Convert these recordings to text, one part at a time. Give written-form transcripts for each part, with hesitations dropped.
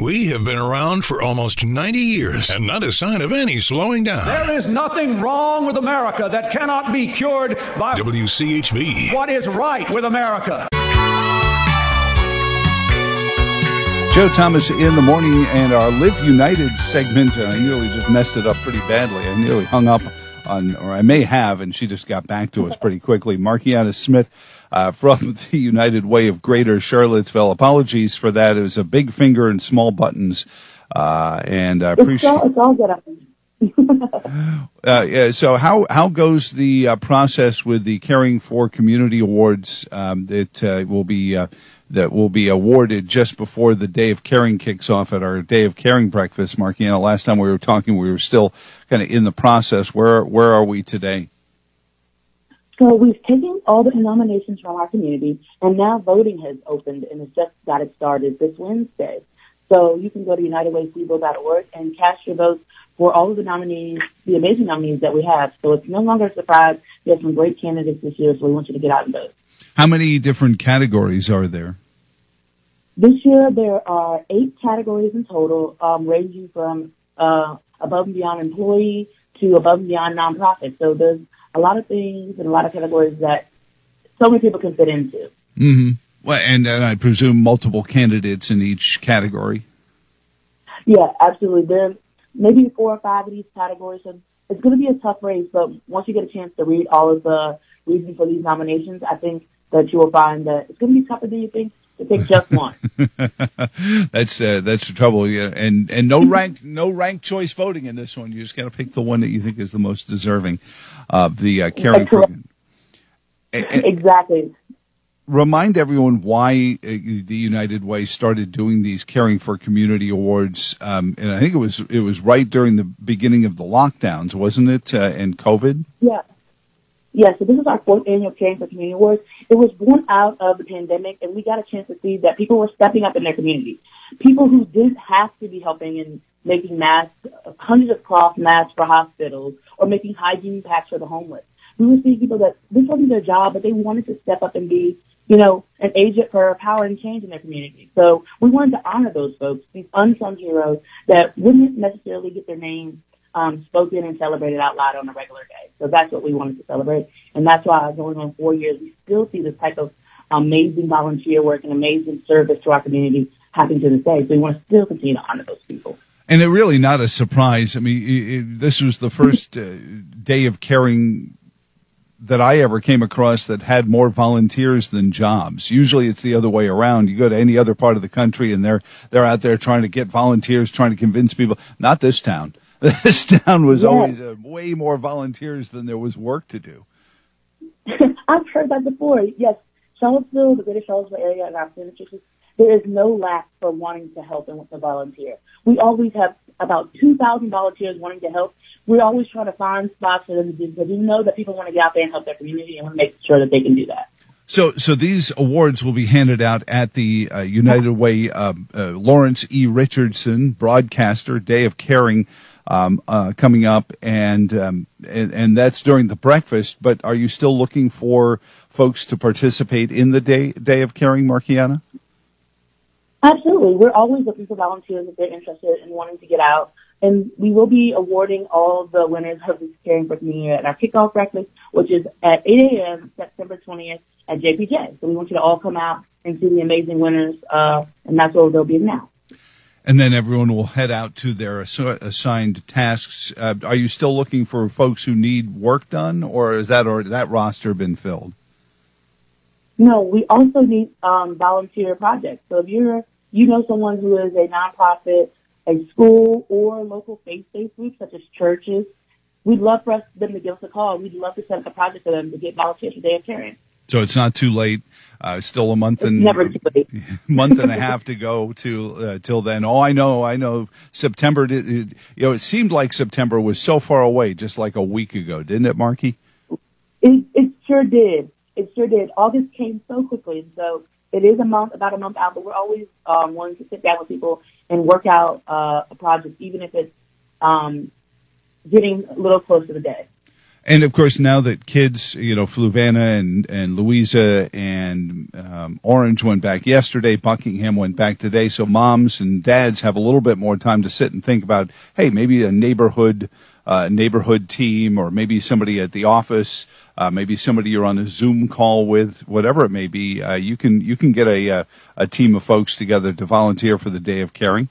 We have been around for almost 90 years and not a sign of any slowing down. There is nothing wrong with America that cannot be cured by WCHV. what is right with America. Joe Thomas in the morning, and our Live United segment, I nearly just messed it up pretty badly. I nearly hung up on, or I may have, and she just got back to us pretty quickly. Markiana Smith from the United Way of Greater Charlottesville. Apologies for that. It was a big finger and small buttons, and I appreciate it's all good. So how goes the process with the Caring for Community Awards that will be awarded just before the Day of Caring kicks off at our Day of Caring breakfast, Markiana? Last time we were talking, we were still kind of in the process. Where are we today? So we've taken all the nominations from our community, and now voting has opened, and it's just got it started this Wednesday. So you can go to UnitedWayFreeVille.org and cast your votes for all of the nominees, the amazing nominees that we have. So it's no longer a surprise. We have some great candidates this year, so we want you to get out and vote. How many different categories are there? This year there are 8 categories in total, ranging from above and beyond employee to above and beyond nonprofit. So there's a lot of things and a lot of categories that so many people can fit into. Mm-hmm. Well, and I presume multiple candidates in each category. Yeah, absolutely. There may be 4 or 5 of these categories. So it's going to be a tough race, but once you get a chance to read all of the reasons for these nominations, I think that you will find that it's going to be tougher than you think to pick just one. That's the trouble, yeah. And no rank choice voting in this one. You just got to pick the one that you think is the most deserving of the caring for. Exactly. Remind everyone why the United Way started doing these Caring for Community Awards, and I think it was right during the beginning of the lockdowns, wasn't it? And COVID. Yeah. Yeah, so this is our 4th annual Caring for Community Awards. It was born out of the pandemic, and we got a chance to see that people were stepping up in their community. People who didn't have to be helping in making masks, hundreds of cloth masks for hospitals, or making hygiene packs for the homeless. We were seeing people that this wasn't their job, but they wanted to step up and be, an agent for power and change in their community. So we wanted to honor those folks, these unsung heroes that wouldn't necessarily get their name spoken and celebrated out loud on a regular day. So that's what we wanted to celebrate. And that's why going on 4 years, we still see this type of amazing volunteer work and amazing service to our community happening to this day. So we want to still continue to honor those people. And it really not a surprise. I mean, this was the first Day of Caring that I ever came across that had more volunteers than jobs. Usually it's the other way around. You go to any other part of the country and they're out there trying to get volunteers, trying to convince people. Not this town. This town was always way more volunteers than there was work to do. I've heard that before. Yes, Charlottesville, the greater Charlottesville area, and our districts, there is no lack for wanting to help and to volunteer. We always have about 2,000 volunteers wanting to help. We're always trying to find spots for them to do, because we know that people want to get out there and help their community, and we make sure that they can do that. So these awards will be handed out at the United Way Lawrence E. Richardson broadcaster Day of Caring coming up, and that's during the breakfast. But are you still looking for folks to participate in the Day of Caring, Markiana? Absolutely. We're always looking for volunteers if they're interested in wanting to get out. And we will be awarding all of the winners of this Caring for Community at our kickoff breakfast, which is at 8 a.m. September 20th at JPJ. So we want you to all come out and see the amazing winners, and that's where they'll be now. And then everyone will head out to their assigned tasks. Are you still looking for folks who need work done, or is that roster been filled? No, we also need volunteer projects. So if you know someone who is a nonprofit, a school, or local faith-based group such as churches, we'd love for them to give us a call. We'd love to set up a project for them to get volunteers for Day of Caring. So it's not too late. Still a month and never too late. month and a half to go till then. Oh, I know. September. It seemed like September was so far away, just like a week ago, didn't it, Marky? It sure did. It sure did. August came so quickly, so it is about a month out. But we're always wanting to sit down with people and work out a project, even if it's getting a little close to the day. And of course, now that kids, Fluvanna and Louisa and Orange went back yesterday, Buckingham went back today, so moms and dads have a little bit more time to sit and think about, hey, maybe a neighborhood team, or maybe somebody at the office, maybe somebody you're on a Zoom call with, whatever it may be. You can get a team of folks together to volunteer for the Day of Caring.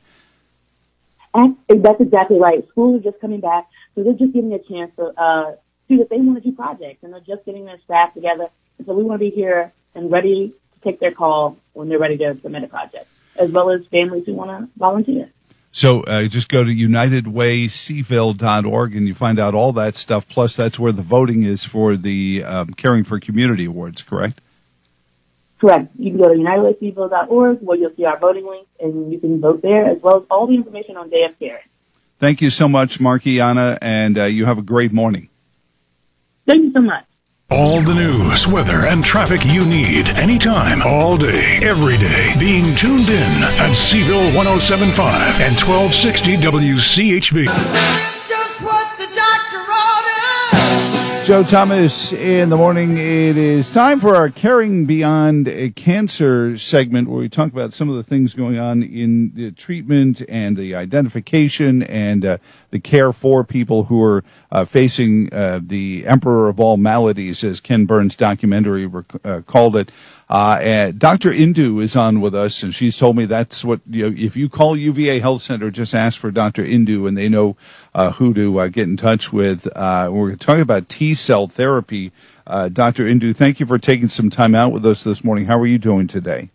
And that's exactly right. Schools are just coming back, so they're just getting a chance to see that they want to do projects, and they're just getting their staff together. And so we want to be here and ready to take their call when they're ready to submit a project, as well as families who want to volunteer. So just go to unitedwaycville.org and you find out all that stuff. Plus, that's where the voting is for the Caring for Community Awards, correct? Correct. You can go to unitedwaycville.org where you'll see our voting link, and you can vote there, as well as all the information on Day of Caring. Thank you so much, Markiana, and you have a great morning. Thank you so much. All the news, weather, and traffic you need anytime, all day, every day. Being tuned in at Seville 107.5 and 1260 WCHV. That's just what the doctor ordered. Joe Thomas in the morning. It is time for our Caring Beyond Cancer segment, where we talk about some of the things going on in the treatment and the identification and the care for people who are facing the emperor of all maladies, as Ken Burns' documentary called it. Dr. Indu is on with us, and she's told me that's what, if you call UVA Health Center, just ask for Dr. Indu, and they know who to get in touch with. We're talking about T-cell therapy. Dr. Indu, thank you for taking some time out with us this morning. How are you doing today?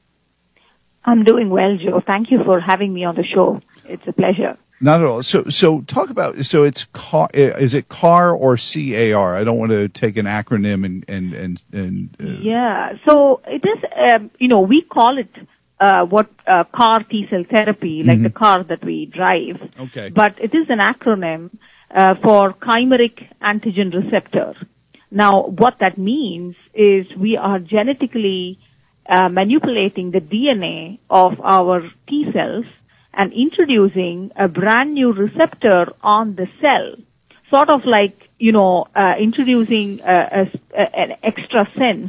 I'm doing well, Joe. Thank you for having me on the show. It's a pleasure. Not at all. So talk about, it's CAR, is it CAR or CAR? I don't want to take an acronym and yeah. So it is, we call it, CAR T-cell therapy, like the car that we drive. Okay. But it is an acronym, for chimeric antigen receptor. Now, what that means is we are genetically, manipulating the DNA of our T cells and introducing a brand new receptor on the cell, sort of like, introducing an extra sense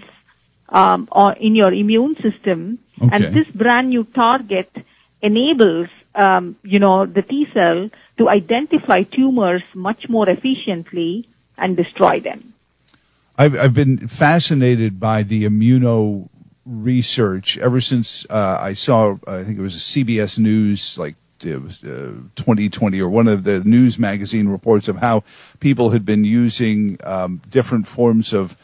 in your immune system. Okay. And this brand new target enables, the T cell to identify tumors much more efficiently and destroy them. I've been fascinated by the immuno research ever since I saw, I think it was a CBS News, like it was 2020, or one of the news magazine reports of how people had been using different forms of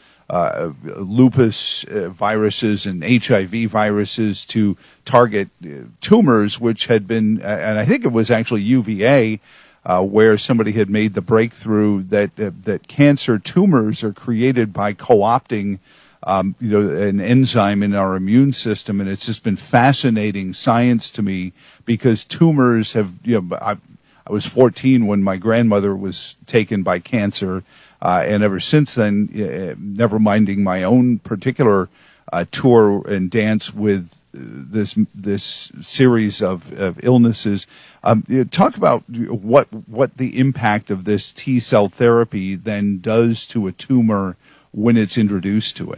lupus viruses and HIV viruses to target tumors, which had been, and I think it was actually UVA, where somebody had made the breakthrough that cancer tumors are created by co-opting an enzyme in our immune system. And it's just been fascinating science to me, because tumors have, I was 14 when my grandmother was taken by cancer. And ever since then, never minding my own particular tour and dance with this series of illnesses. Talk about what the impact of this T-cell therapy then does to a tumor when it's introduced to it.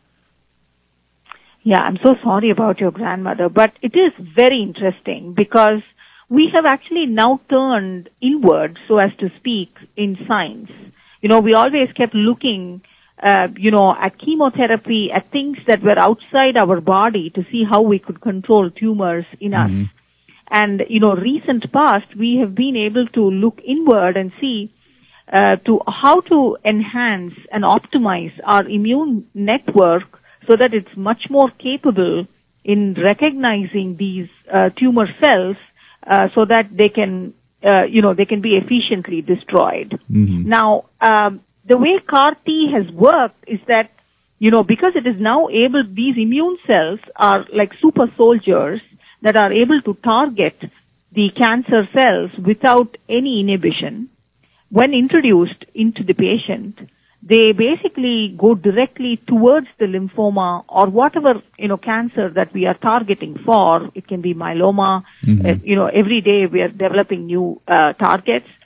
Yeah, I'm so sorry about your grandmother, but it is very interesting because we have actually now turned inward, so as to speak, in science. We always kept looking, at chemotherapy, at things that were outside our body to see how we could control tumors in us. And, recent past, we have been able to look inward and see to how to enhance and optimize our immune network so that it's much more capable in recognizing these tumor cells so that they can be efficiently destroyed. Now, the way CAR T has worked is that, because it is now able, these immune cells are like super soldiers that are able to target the cancer cells without any inhibition. When introduced into the patient, they basically go directly towards the lymphoma or whatever, cancer that we are targeting for. It can be myeloma. Every day we are developing new targets.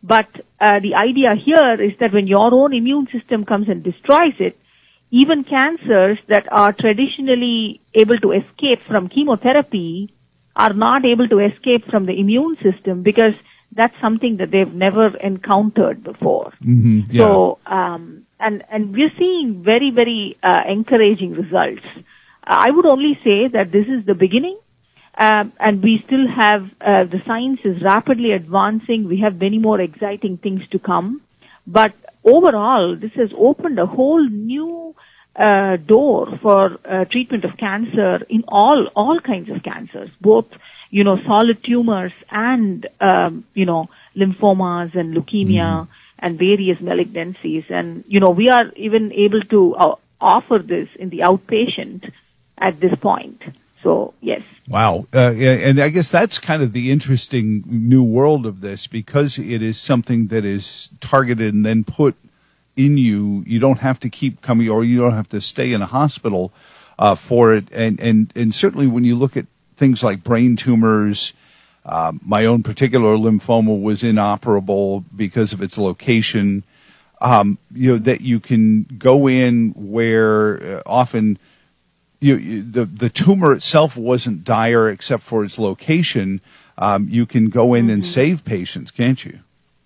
But the idea here is that when your own immune system comes and destroys it, even cancers that are traditionally able to escape from chemotherapy are not able to escape from the immune system because that's something that they've never encountered before. Mm-hmm. Yeah. So, and we're seeing very, very encouraging results. I would only say that this is the beginning, and we still have the science is rapidly advancing. We have many more exciting things to come, but overall, this has opened a whole new door for treatment of cancer in all kinds of cancers, both solid tumors and lymphomas and leukemia and various malignancies. And we are even able to offer this in the outpatient at this point. So yes. Wow. And I guess that's kind of the interesting new world of this, because it is something that is targeted and then put in you. You don't have to keep coming, or you don't have to stay in a hospital for it. And certainly when you look at things like brain tumors, my own particular lymphoma was inoperable because of its location. That you can go in where often the tumor itself wasn't dire except for its location. You can go in and save patients, can't you?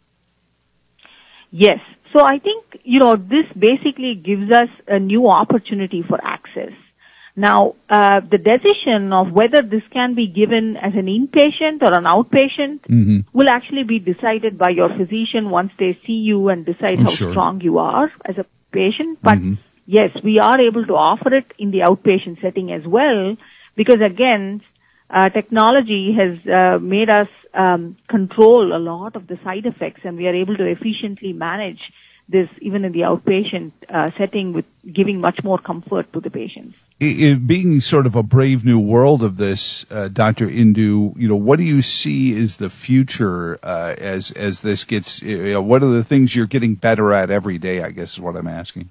Yes. So I think, this basically gives us a new opportunity for access. Now, the decision of whether this can be given as an inpatient or an outpatient will actually be decided by your physician once they see you and decide how strong you are as a patient. But yes, we are able to offer it in the outpatient setting as well, because again, technology has made us control a lot of the side effects, and we are able to efficiently manage this even in the outpatient setting, with giving much more comfort to the patients. It being sort of a brave new world of this, Dr. Indu, what do you see is the future as this gets? What are the things you're getting better at every day, I guess is what I'm asking.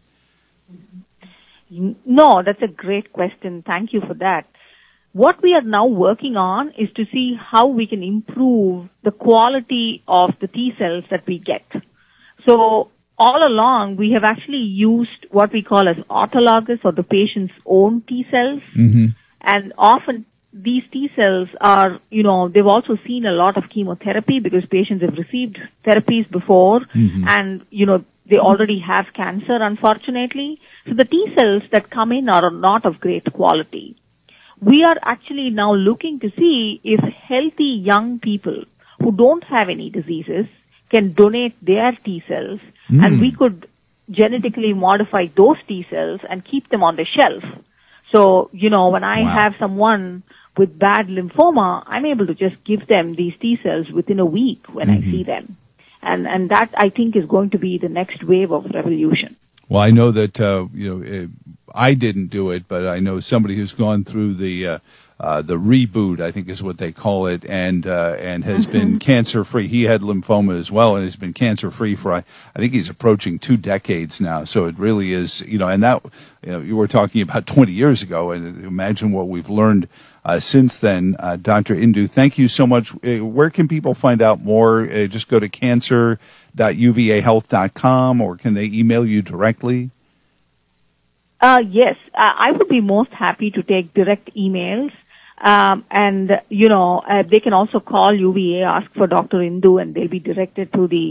No, that's a great question. Thank you for that. What we are now working on is to see how we can improve the quality of the T cells that we get. So all along, we have actually used what we call as autologous, or the patient's own T cells. And often these T cells are, they've also seen a lot of chemotherapy because patients have received therapies before, and, they already have cancer, unfortunately. So the T cells that come in are not of great quality. We are actually now looking to see if healthy young people who don't have any diseases can donate their T cells, and we could genetically modify those T cells and keep them on the shelf. So, when I have someone with bad lymphoma, I'm able to just give them these T cells within a week when I see them. And that, I think, is going to be the next wave of revolution. Well, I know that, I didn't do it, but I know somebody who's gone through the reboot, I think is what they call it, and has been cancer-free. He had lymphoma as well, and has been cancer-free for, I think he's approaching 2 decades now. So it really is, and that, you were talking about 20 years ago, and imagine what we've learned since then. Dr. Indu, thank you so much. Where can people find out more? Just go to cancer.uvahealth.com, or can they email you directly? Yes, I would be most happy to take direct emails. And they can also call UVA, ask for Dr. Indu, and they'll be directed to the,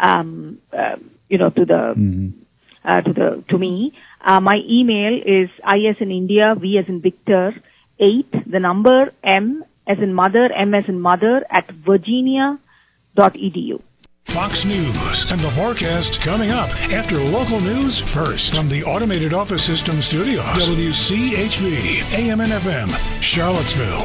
to me. My email is I as in India, V as in Victor, 8, the number M as in mother, M as in mother, at virginia.edu. Fox News and the forecast coming up after local news first from the Automated Office System Studios. WCHV, AM and FM, Charlottesville.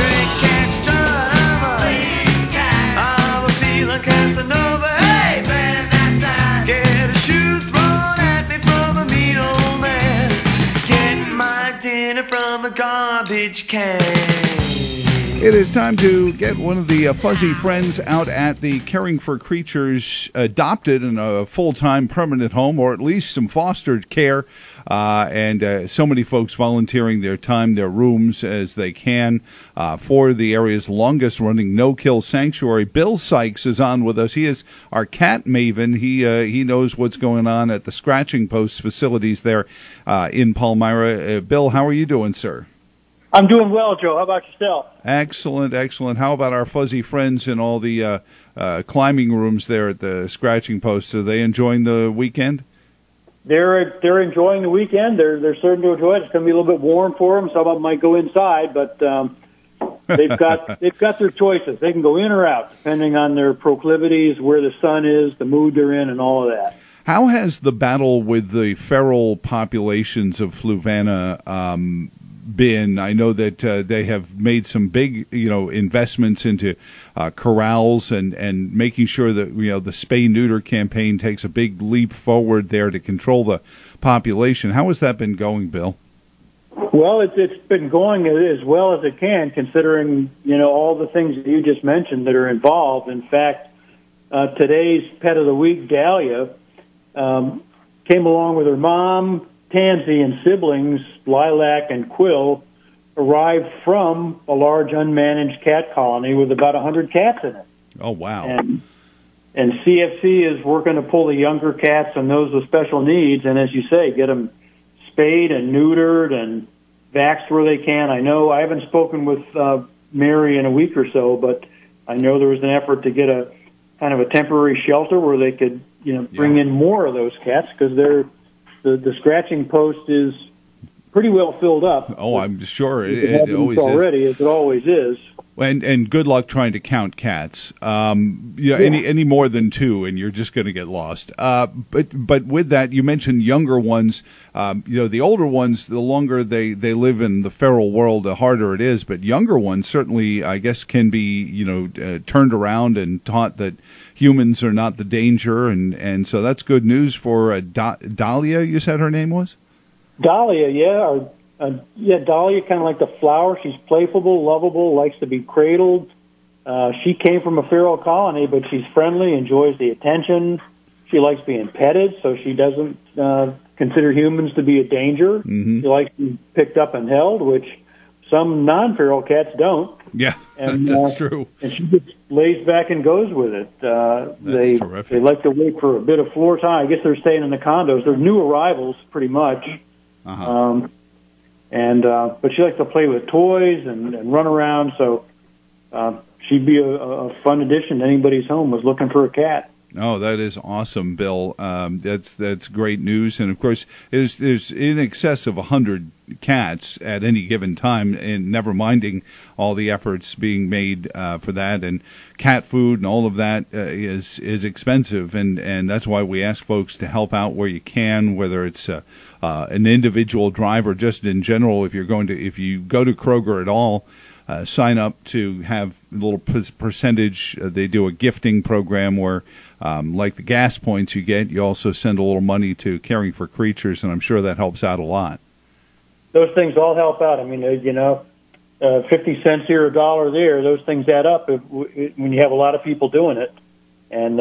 Hey, man, that's get a shoe thrown at me from a mean old man. Get my dinner from a garbage can. It is time to get one of the fuzzy friends out at the Caring for Creatures adopted in a full-time permanent home, or at least some fostered care, and so many folks volunteering their time, their rooms as they can for the area's longest-running no-kill sanctuary. Bill Sykes is on with us. He is our cat maven. He knows what's going on at the Scratching Post facilities there in Palmyra. Bill, how are you doing, sir? I'm doing well, Joe. How about yourself? Excellent, excellent. How about our fuzzy friends in all the climbing rooms there at the Scratching Post? Are they enjoying the weekend? They're enjoying the weekend. They're starting to enjoy it. It's going to be a little bit warm for them. Some of them might go inside, but they've got their choices. They can go in or out depending on their proclivities, where the sun is, the mood they're in, and all of that. How has the battle with the feral populations of Fluvanna been? I know that they have made some big, investments into corrals and making sure that the spay-neuter campaign takes a big leap forward there to control the population. How has that been going, Bill? Well, it's been going as well as it can, considering all the things that you just mentioned that are involved. In fact, today's pet of the week, Dahlia, came along with her mom, Tansy, and siblings, Lilac and Quill, arrived from a large unmanaged cat colony with about 100 cats in it. Oh, wow. And CFC is working to pull the younger cats and those with special needs, and as you say, get them spayed and neutered and vaxxed where they can. I know I haven't spoken with Mary in a week or so, but I know there was an effort to get a kind of a temporary shelter where they could, bring in more of those cats, because the Scratching Post is pretty well filled up. Oh, I'm sure it always already, is. As it always is. And good luck trying to count cats. Any more than two, and you're just going to get lost. But with that, you mentioned younger ones. The older ones, the longer they live in the feral world, the harder it is. But younger ones certainly, I guess, can be turned around and taught that humans are not the danger, and so that's good news for Dahlia. You said her name was Dahlia, yeah. Dahlia, kind of like the flower. She's playful, lovable, likes to be cradled. She came from a feral colony, but she's friendly, enjoys the attention. She likes being petted, so she doesn't consider humans to be a danger. Mm-hmm. She likes being picked up and held, which some non-feral cats don't. Yeah, and, that's true. And she just lays back and goes with it. They terrific. They like to wait for a bit of floor time. I guess they're staying in the condos. They're new arrivals, pretty much. Uh-huh. But she likes to play with toys and run around, so she'd be a fun addition to anybody's home who's looking for a cat. Oh, that is awesome, Bill. That's great news, and of course, there's in excess of 100 cats at any given time, and never minding all the efforts being made for that, and cat food and all of that is expensive, and that's why we ask folks to help out where you can, whether it's an individual drive or just in general. If you go to Kroger at all, sign up to have a little percentage. They do a gifting program where, like the gas points you get, you also send a little money to Caring for Creatures, and I'm sure that helps out a lot. Those things all help out. I mean, 50 cents here, a dollar there, those things add up when you have a lot of people doing it. And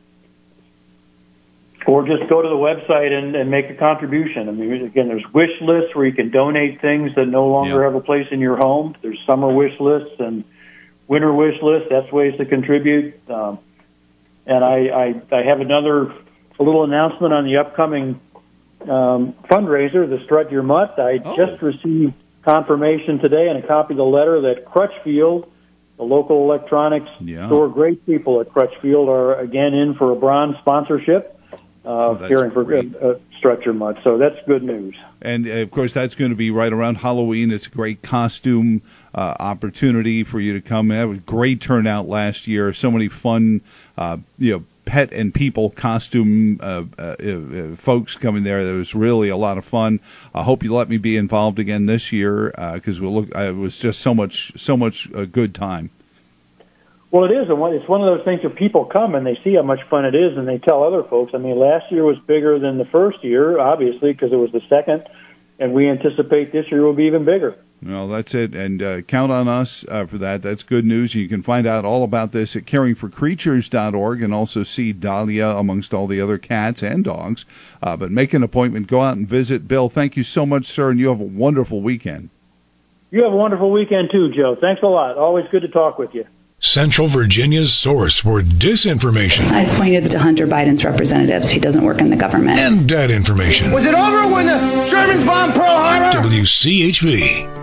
or just go to the website and make a contribution. I mean, again, there's wish lists where you can donate things that no longer have a place in your home. There's summer wish lists and winter wish lists. That's ways to contribute. And I have a little announcement on the upcoming fundraiser, the Strut Your Mutt. I just received confirmation today and a copy of the letter that Crutchfield, the local electronics store, great people at Crutchfield, are again in for a bronze sponsorship. Caring for Strut Your Mutt. So that's good news. And, of course, that's going to be right around Halloween. It's a great costume opportunity for you to come. It was a great turnout last year. So many fun, pet and people costume folks coming there. There was really a lot of fun. I hope you let me be involved again this year because it was just so much a good time. Well, it is. It's one of those things where people come and they see how much fun it is, and they tell other folks. I mean, last year was bigger than the first year, obviously, because it was the second, and we anticipate this year will be even bigger. Well, that's it, and count on us for that. That's good news. You can find out all about this at caringforcreatures.org and also see Dahlia amongst all the other cats and dogs. But make an appointment. Go out and visit. Bill, thank you so much, sir, and you have a wonderful weekend. You have a wonderful weekend, too, Joe. Thanks a lot. Always good to talk with you. Central Virginia's source for disinformation I pointed to Hunter Biden's representatives. He doesn't work in the government. and dead information. Was it over when the Germans bombed Pearl Harbor? WCHV.